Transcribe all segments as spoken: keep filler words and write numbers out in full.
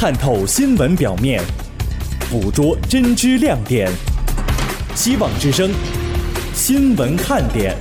探透新闻表面，捕捉真知亮点。希望之声，新闻看点。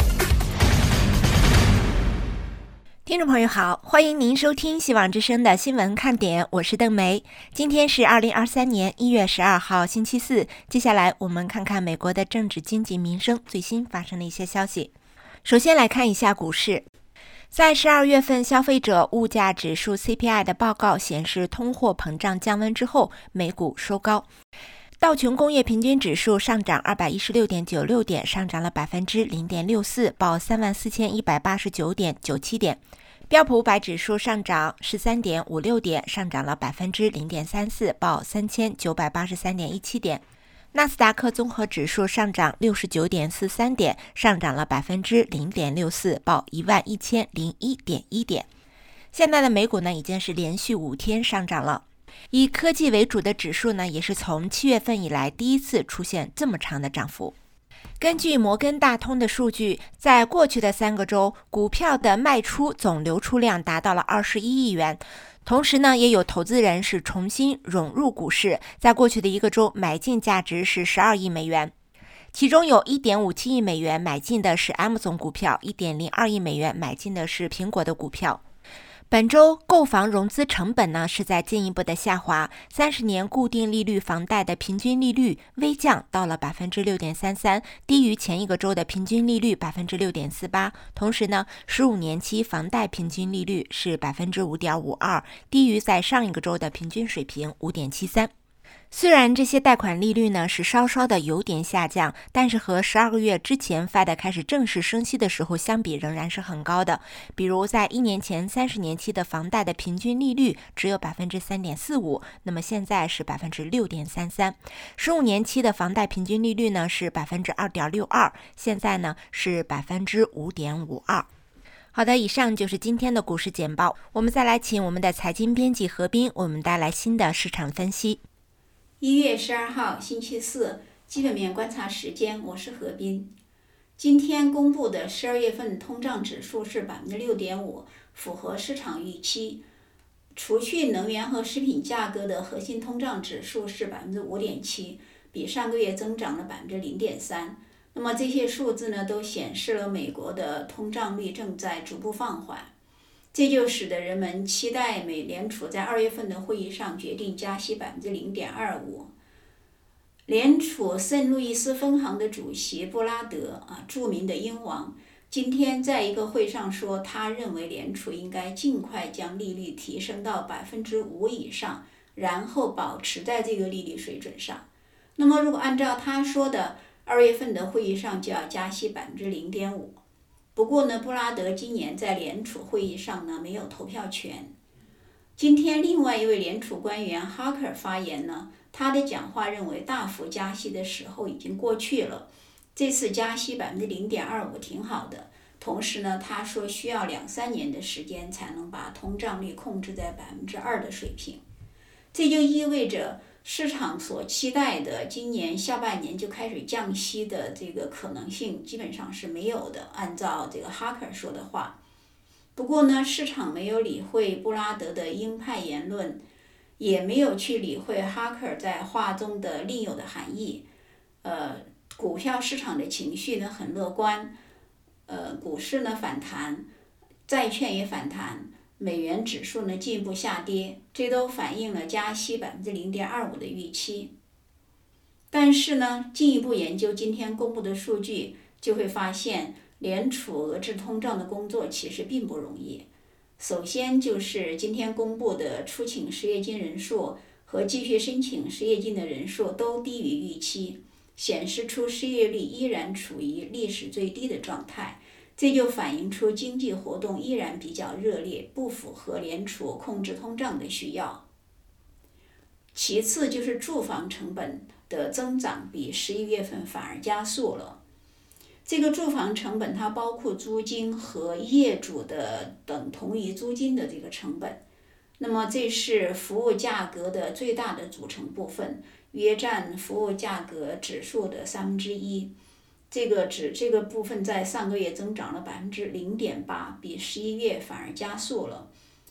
听众朋友好，欢迎您收听希望之声的新闻看点，我是邓梅。今天是二零二三年一月十二号星期四，接下来我们看看美国的政治、经济、民生最新发生的一些消息。首先来看一下股市。在十二月份消费者物价指数 C P I 的报告显示通货膨胀降温之后，美股收高。道琼工业平均指数上涨 二百一十六点九六 点，上涨了 百分之零点六四， 报 三万四千一百八十九点九七 点。标普五百指数上涨 十三点五六 点，上涨了 百分之零点三四， 报 三千九百八十三点一七 点。纳斯达克综合指数上涨 六十九点四三 点，上涨了 百分之零点六四， 报 一万一千零一点一 点。现在的美股呢，已经是连续五天上涨了。以科技为主的指数呢，也是从七月份以来第一次出现这么长的涨幅。根据摩根大通的数据，在过去的三个周，股票的卖出总流出量达到了二十一亿元。同时呢，也有投资人是重新涌入股市，在过去的一个周买进价值是十二亿美元，其中有 一点五七亿美元买进的是 Amazon 股票， 一点零二亿美元买进的是苹果的股票。本周购房融资成本呢是在进一步的下滑，三十年固定利率房贷的平均利率微降到了 百分之六点三三， 低于前一个周的平均利率 百分之六点四八。 同时呢，十五年期房贷平均利率是 百分之五点五二， 低于在上一个周的平均水平 五点七三。虽然这些贷款利率呢是稍稍的有点下降，但是和十二个月之前 Fed 开始正式升息的时候相比，仍然是很高的。比如在一年前三十年期的房贷的平均利率只有 百分之三点四五， 那么现在是 百分之六点三三。 十五年期的房贷平均利率呢是 百分之二点六二， 现在呢是 百分之五点五二。好的，以上就是今天的股市简报。我们再来请我们的财经编辑何斌为我们带来新的市场分析。 一月十二号星期四，基本面观察时间，我是何斌。今天公布的十二月份通胀指数是 百分之六点五， 符合市场预期。除去能源和食品价格的核心通胀指数是 百分之五点七， 比上个月增长了 百分之零点三。 那么这些数字呢，都显示了美国的通胀率正在逐步放缓。这就使得人们期待美联储在二月份的会议上决定加息 百分之零点二五。 联储圣路易斯分行的主席布拉德啊，著名的鹰王，今天在一个会上说，他认为联储应该尽快将利率提升到 百分之五 以上，然后保持在这个利率水准上。那么如果按照他说的，二月份的会议上就要加息 百分之零点五。不过呢，布拉德今年在联储会议上呢没有投票权。今天另外一位联储官员哈克尔发言呢，他的讲话认为大幅加息的时候已经过去了，这次加息 百分之零点二五 挺好的。同时呢，他说需要两三年的时间才能把通胀率控制在 百分之二 的水平。这就意味着市场所期待的今年下半年就开始降息的这个可能性基本上是没有的，按照这个哈克尔说的话。不过呢，市场没有理会布拉德的鹰派言论，也没有去理会哈克尔在话中的另有的含义。呃，股票市场的情绪呢很乐观，呃，股市呢反弹，债券也反弹，美元指数呢进一步下跌，这都反映了加息 百分之零点二五 的预期。但是呢，进一步研究今天公布的数据，就会发现联储遏制通胀的工作其实并不容易。首先就是今天公布的出请失业金人数和继续申请失业金的人数都低于预期，显示出失业率依然处于历史最低的状态。这就反映出经济活动依然比较热烈，不符合联储控制通胀的需要。其次就是住房成本的增长比十一月份反而加速了。这个住房成本它包括租金和业主的等同于租金的这个成本，那么这是服务价格的最大的组成部分，约占服务价格指数的三分之一。这个指这个部分在上个月增长了 百分之零点八， 比十一月反而加速了。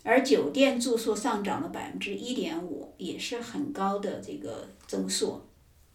而酒店住宿上涨了 百分之一点五， 也是很高的这个增速。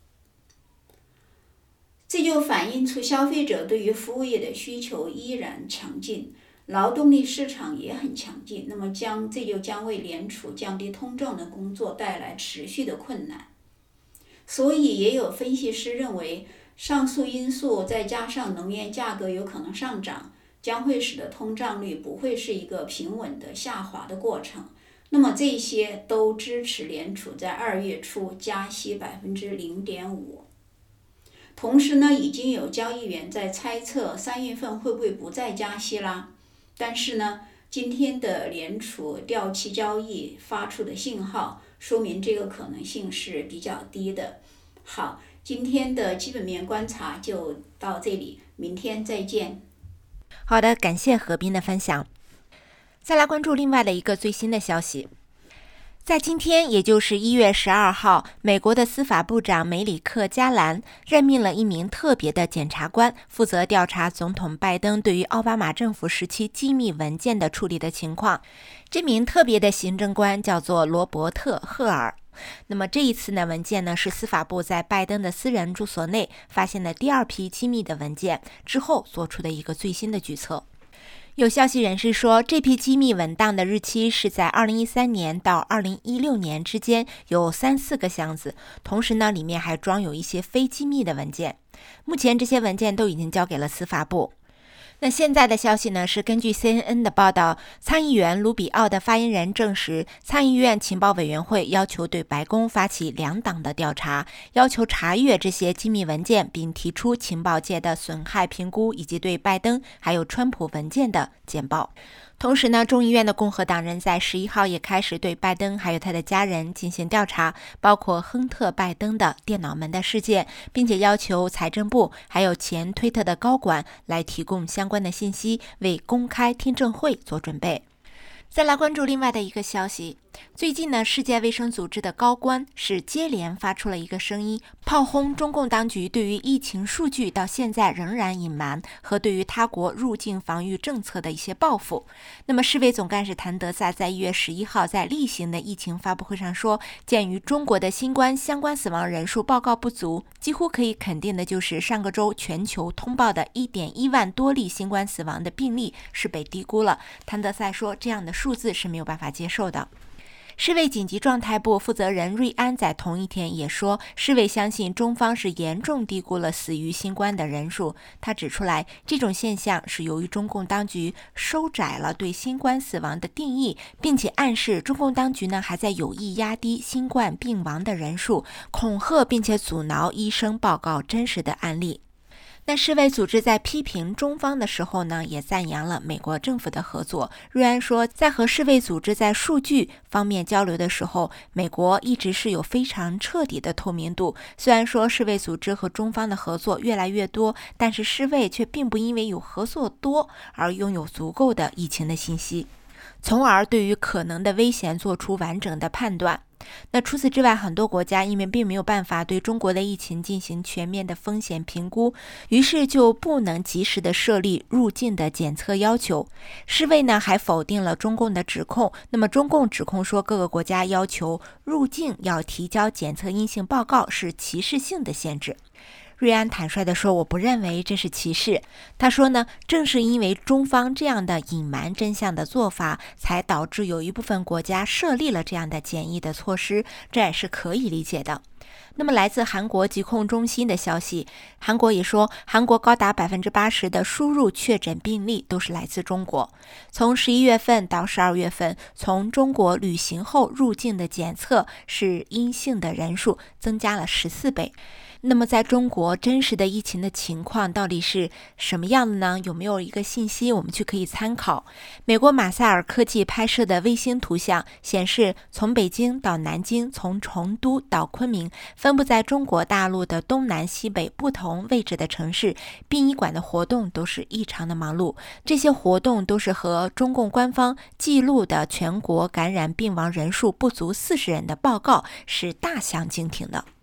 这就反映出消费者对于服务业的需求依然强劲，劳动力市场也很强劲，那么将这就将为联储降低通胀的工作带来持续的困难。所以也有分析师认为，上述因素再加上能源价格有可能上涨，将会使得通胀率不会是一个平稳的下滑的过程。那么这些都支持联储在二月初加息 百分之零点五。同时呢，已经有交易员在猜测三月份会不会不再加息啦。但是呢，今天的联储掉期交易发出的信号，说明这个可能性是比较低的。好，今天的基本面观察就到这里，明天再见。 好的，感谢何斌的分享。再来关注另外的一个最新的消息。在今天，也就是一月十二号，美国的司法部长梅里克·加兰任命了一名特别的检察官，负责调查总统拜登对于奥巴马政府时期机密文件的处理的情况。这名特别的行政官叫做罗伯特·赫尔。那么这一次呢，文件呢是司法部在拜登的私人住所内发现的第二批机密的文件之后做出的一个最新的举措。有消息人士说，这批机密文档的日期是在二零一三年到二零一六年之间，有三四个箱子，同时呢，里面还装有一些非机密的文件。目前这些文件都已经交给了司法部。那现在的消息呢，是根据 C N N 的报道，参议员卢比奥的发言人证实，参议院情报委员会要求对白宫发起两党的调查，要求查阅这些机密文件，并提出情报界的损害评估以及对拜登还有川普文件的简报。同时呢，众议院的共和党人在十一号也开始对拜登还有他的家人进行调查，包括亨特·拜登的电脑门的事件，并且要求财政部还有前推特的高管来提供相关的信息，为公开听证会做准备。再来关注另外的一个消息，最近呢，世界卫生组织的高官是接连发出了一个声音，炮轰中共当局对于疫情数据到现在仍然隐瞒和对于他国入境防御政策的一些报复。那么世卫总干事谭德赛在一月十一号在例行的疫情发布会上说，鉴于中国的新冠相关死亡人数报告不足，几乎可以肯定的就是上个周全球通报的 一点一万多例新冠死亡的病例是被低估了。谭德赛说，这样的数字是没有办法接受的。世卫紧急状态部负责人瑞安在同一天也说，世卫相信中方是严重低估了死于新冠的人数。他指出来，这种现象是由于中共当局收窄了对新冠死亡的定义，并且暗示中共当局呢还在有意压低新冠病亡的人数，恐吓并且阻挠医生报告真实的案例。那世卫组织在批评中方的时候呢，也赞扬了美国政府的合作。瑞安说，在和世卫组织在数据方面交流的时候，美国一直是有非常彻底的透明度。虽然说世卫组织和中方的合作越来越多，但是世卫却并不因为有合作多而拥有足够的疫情的信息，从而对于可能的危险做出完整的判断。那除此之外，很多国家因为并没有办法对中国的疫情进行全面的风险评估，于是就不能及时的设立入境的检测要求。世卫呢还否定了中共的指控，那么中共指控说各个国家要求入境要提交检测阴性报告是歧视性的限制。瑞安坦率地说，我不认为这是歧视。他说呢，正是因为中方这样的隐瞒真相的做法，才导致有一部分国家设立了这样的检疫的措施，这也是可以理解的。那么来自韩国疾控中心的消息，韩国也说，韩国高达 百分之八十 的输入确诊病例都是来自中国。从十一月份到十二月份，从中国旅行后入境的检测是阴性的人数增加了十四倍。那么在中国真实的疫情的情况到底是什么样的呢？有没有一个信息我们去可以参考？美国马赛尔科技拍摄的卫星图像显示，从北京到南京，从成都到昆明，分布在中国大陆的东南西北不同位置的城市，殡仪馆的活动都是异常的忙碌。这些活动都是和中共官方记录的全国感染病亡人数不足四十人的报告是大相径庭的。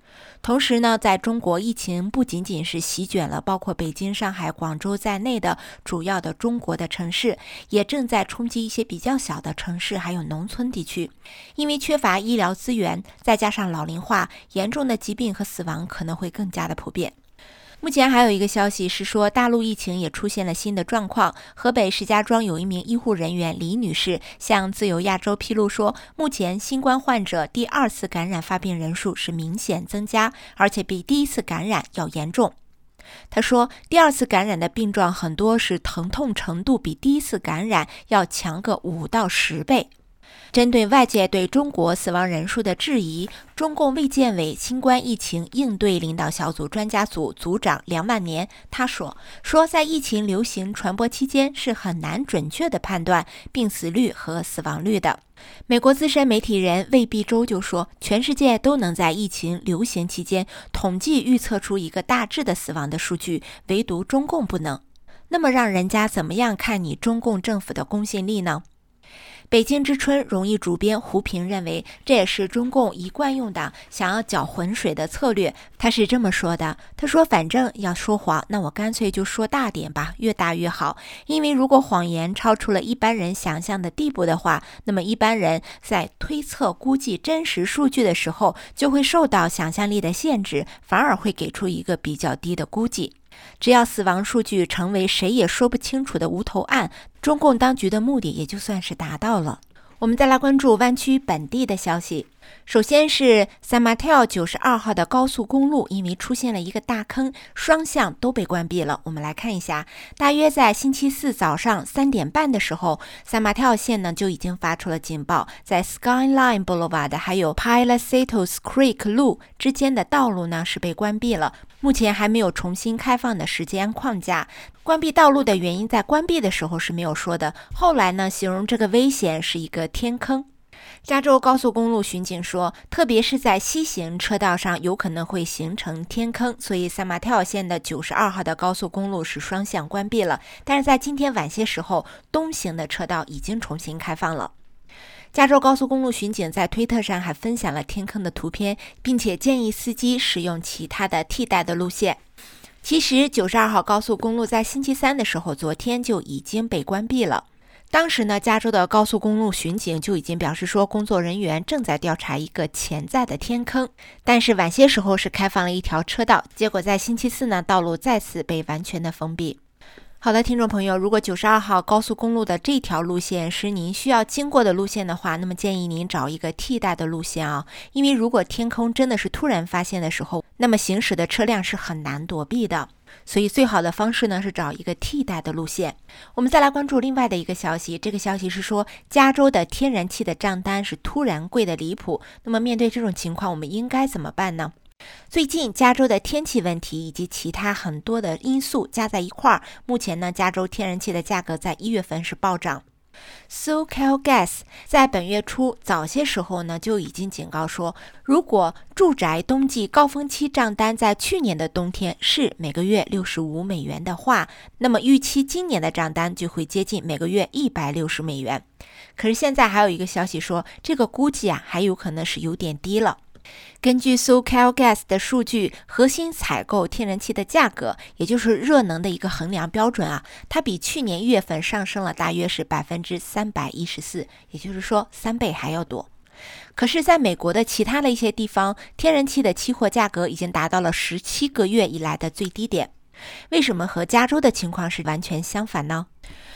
同时呢，在中国疫情不仅仅是席卷了包括北京、上海、广州在内的主要的中国的城市，也正在冲击一些比较小的城市还有农村地区。因为缺乏医疗资源，再加上老龄化，严重的疾病和死亡可能会更加的普遍。目前还有一个消息是说，大陆疫情也出现了新的状况。河北石家庄有一名医护人员李女士向自由亚洲披露说，目前新冠患者第二次感染发病人数是明显增加，而且比第一次感染要严重。她说，第二次感染的病状很多是疼痛程度比第一次感染要强个五到十倍。针对外界对中国死亡人数的质疑，中共卫健委新冠疫情应对领导小组专家组组长梁万年他说说在疫情流行传播期间是很难准确地判断病死率和死亡率的。美国资深媒体人魏必洲就说，全世界都能在疫情流行期间统计预测出一个大致的死亡的数据，唯独中共不能。那么让人家怎么样看你中共政府的公信力呢？北京之春荣誉主编胡平认为，这也是中共一贯用的想要搅浑水的策略。他是这么说的，他说反正要说谎，那我干脆就说大点吧，越大越好。因为如果谎言超出了一般人想象的地步的话，那么一般人在推测估计真实数据的时候，就会受到想象力的限制，反而会给出一个比较低的估计。只要死亡数据成为谁也说不清楚的无头案，中共当局的目的也就算是达到了。我们再来关注湾区本地的消息。首先是 San Mateo 九十二号的高速公路，因为出现了一个大坑，双向都被关闭了。我们来看一下，大约在星期四早上三点半的时候， San Mateo 线呢就已经发出了警报，在 Skyline Boulevard 还有 Palacios Creek 路之间的道路呢是被关闭了，目前还没有重新开放的时间框架。关闭道路的原因在关闭的时候是没有说的，后来呢形容这个危险是一个天坑。加州高速公路巡警说，特别是在西行车道上有可能会形成天坑，所以San Mateo线的九十二号的高速公路是双向关闭了，但是在今天晚些时候，东行的车道已经重新开放了。加州高速公路巡警在推特上还分享了天坑的图片，并且建议司机使用其他的替代的路线。其实九十二号高速公路在星期三的时候，昨天就已经被关闭了。当时呢，加州的高速公路巡警就已经表示说，工作人员正在调查一个潜在的天坑，但是晚些时候是开放了一条车道，结果在星期四呢，道路再次被完全的封闭。好的，听众朋友，如果九十二号高速公路的这条路线是您需要经过的路线的话，那么建议您找一个替代的路线啊，因为如果天空真的是突然发现的时候，那么行驶的车辆是很难躲避的。所以最好的方式呢是找一个替代的路线。我们再来关注另外的一个消息，这个消息是说，加州的天然气的账单是突然贵的离谱。那么面对这种情况，我们应该怎么办呢？最近加州的天气问题以及其他很多的因素加在一块儿，目前呢，加州天然气的价格在一月份是暴涨。SoCalGas 在本月初早些时候呢就已经警告说，如果住宅冬季高峰期账单在去年的冬天是每个月六十五美元的话，那么预期今年的账单就会接近每个月一百六十美元。可是现在还有一个消息说，这个估计啊还有可能是有点低了。根据 SoCalGas 的数据，核心采购天然气的价格，也就是热能的一个衡量标准啊，它比去年一月份上升了大约是百分之三百一十四，也就是说三倍还要多。可是在美国的其他的一些地方，天然气的期货价格已经达到了十七个月以来的最低点。为什么和加州的情况是完全相反呢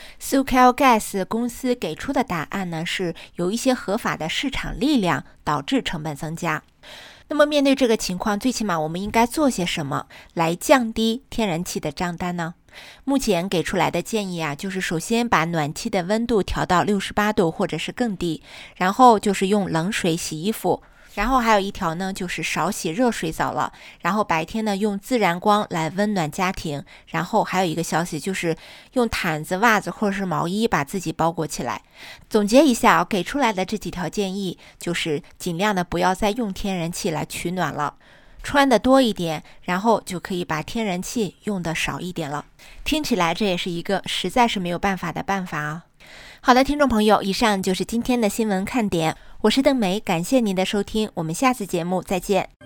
？SoCalGas 公司给出的答案呢，是有一些合法的市场力量导致成本增加。那么面对这个情况，最起码我们应该做些什么来降低天然气的账单呢？目前给出来的建议啊，就是首先把暖气的温度调到六十八度或者是更低，然后就是用冷水洗衣服。然后还有一条呢，就是少洗热水澡了。然后白天呢，用自然光来温暖家庭。然后还有一个消息，就是用毯子、袜子或者是毛衣把自己包裹起来。总结一下啊，给出来的这几条建议，就是尽量的不要再用天然气来取暖了，穿的多一点，然后就可以把天然气用的少一点了。听起来这也是一个实在是没有办法的办法啊。好的，听众朋友，以上就是今天的新闻看点，我是邓梅，感谢您的收听，我们下次节目再见。